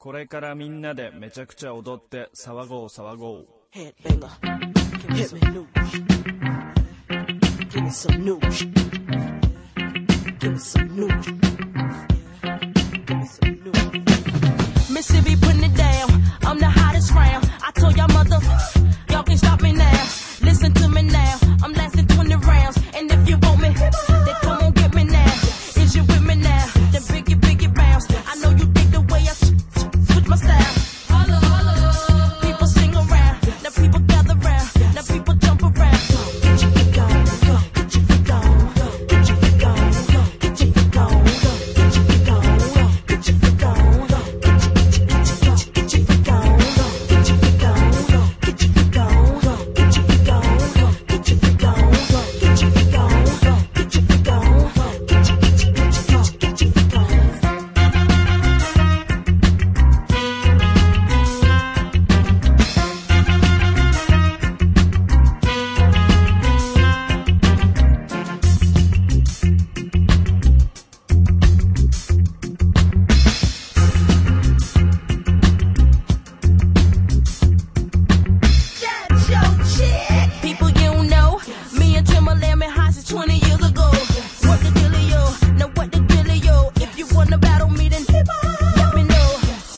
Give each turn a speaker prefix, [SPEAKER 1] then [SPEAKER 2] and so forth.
[SPEAKER 1] これからみんなでめちゃくちゃ踊って騒ごう騒ごう。
[SPEAKER 2] Headbanger, hit me new. Give me some new. Give me some new. Give me some new. Mississippi putting it down. I'm the hottest round. I told y'all mother.